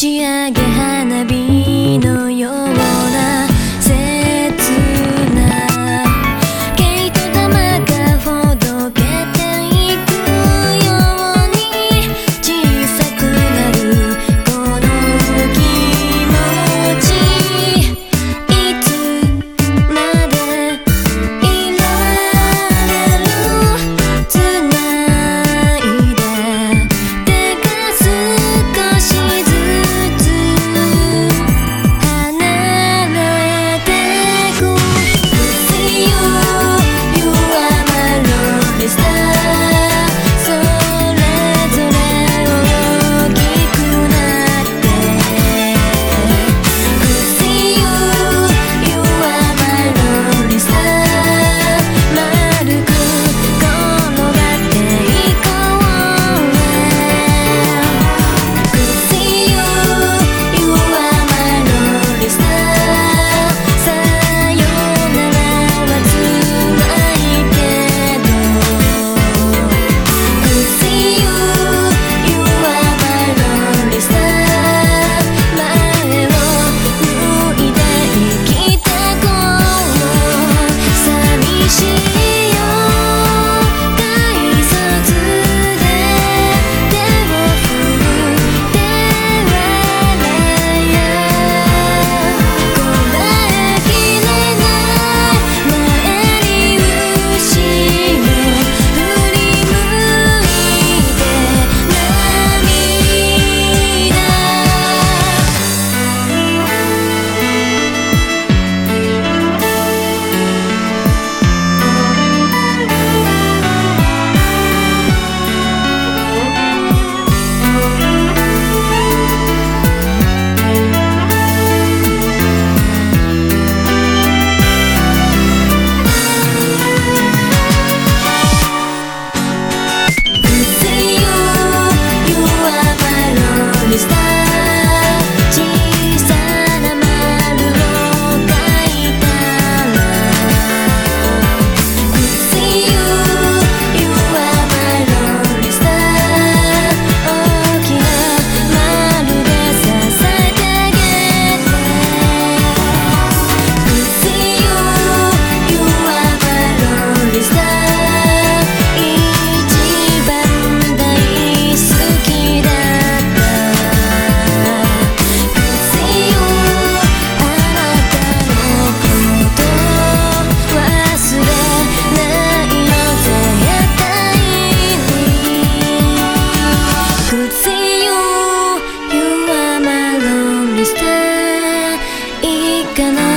ち上げ花火のような切な毛糸玉がほどけていくように小さくなるこの気持ちいつまでいられる繋いで手が少しずつ離れてく See you, you are my lonely star それぞれ大きくなって See you, you are my lonely star 丸く転がっていこうね See you, you are my lonely star さよならは辛いけど See you, you are my lonely star 前を向いて生きてこう寂しいよ改札で手を振って笑えこらえきれない前に後ろ振り向いてSee you, you are my lonely star 小さな丸を描いたら See you, you are my lonely star 大きな丸で支えてあげて See you, you are my lonely star 一番大好きだった See you あなたのこと忘れないよ絶対に See you, you are my lonely star いいかな